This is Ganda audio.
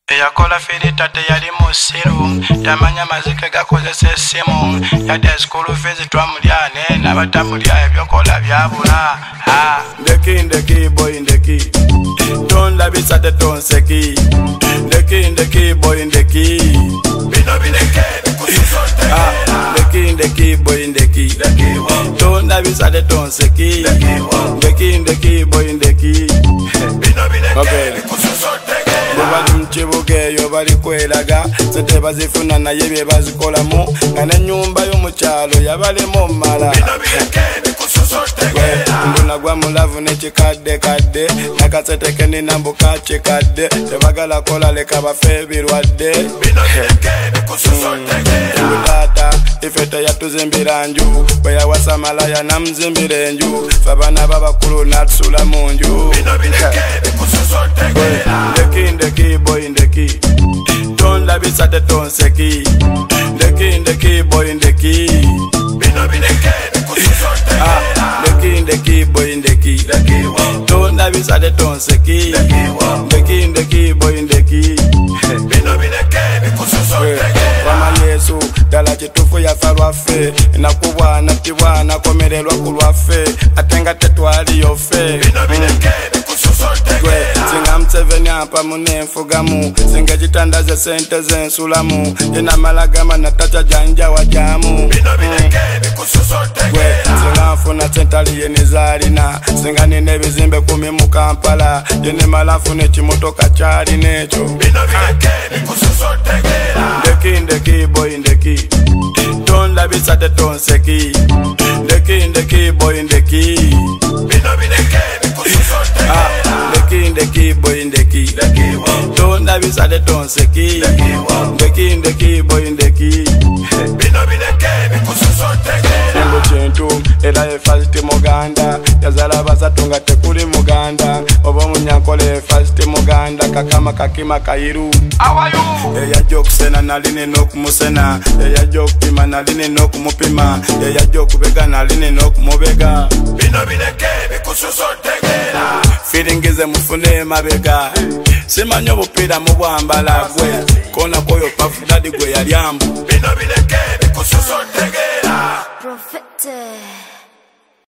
Eyakola filita teyali musiru yamanya mazike gakozesa essimu yadde school fees twamulyane n'abatamulya ebyokola byabula ndeki boy ndeki tondabisa tetonseki ndeki boy ndeki bino bineke ndeki boy ndeki tondabisa tetonseki ndeki boy ndeki bino bineke bali mkibuga eyo bali kweraga sente bazifuna naye bye bazikolamu nga n'ennyumba y'omukyalo yabalemu mmala mbuna gwa mulavu n'ekikaddekadde nakaseteke ninambuka kikadde tebagala kola leka bafe ebirwadde taata ife teyatuzimbira nju bwe yawasa malaya namuzimbira enju fe abaana b'abakulu natusula mu nju ndeki boy ndeki tondabisa tetonseki ndeki boy ndeki bino bineke ndeki boy ndeki tondabisa tetonseki ndeki boy ndeki bino bineke wama Yesu dala kitufu yafa lwaffe nakubwana tibwana komererwa ku lwaffe ate nga tetwaliyo ffe singa Museveni apa munenfugamu singa kitandaze sente zensulamu yena malagama natacha janja wajamu singa nfuna sentali yenizalina singa nina ebizimbe 10 mu Kampala yene malafu nekimotoka kyalina ekyo ndeki boy ndeki tondabisa tetonseki ndeki boy ndeki bino bineke ndeki boy ndeki tondabisa tetonseki ndeki boy ndeki bino bineke singo kintu era efasiti muganda yazala basatu nga tekuli muganda oba omunyankola efasiti muganda kakama kakima kayiru eyajja okusena naline n'okumusena eyajja okupima naline n'okumupima eyajja okubega naline n'okumubega bino bineke bikususa otegeera firingize mufune mabega simanyi obupiira mu bwambala gwe kona koyo pafu dadi gwe yalyambu bino bineke bikususa otegeera Prophet